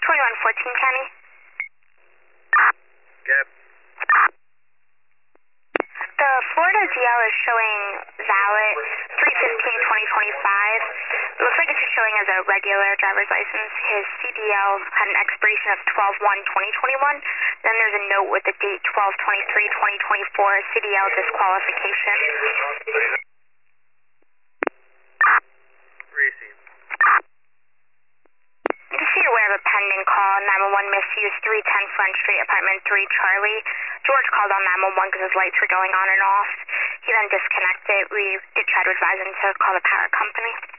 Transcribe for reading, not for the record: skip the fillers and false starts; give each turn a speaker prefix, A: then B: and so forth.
A: 2114, Kenny.
B: Yep.
A: The Florida DL is showing valid 3/15/2025. It looks like it's just showing as a regular driver's license. His CDL had an expiration of 12/1/2021. Then there's a note with the date 12/23/2024, CDL disqualification.
B: Receive.
A: Just so you're aware of a pending call, 911 misuse, 310 Front Street, apartment 3, Charlie. George called on 911 because his lights were going on and off. He then disconnected. We did try to advise him to call the power company.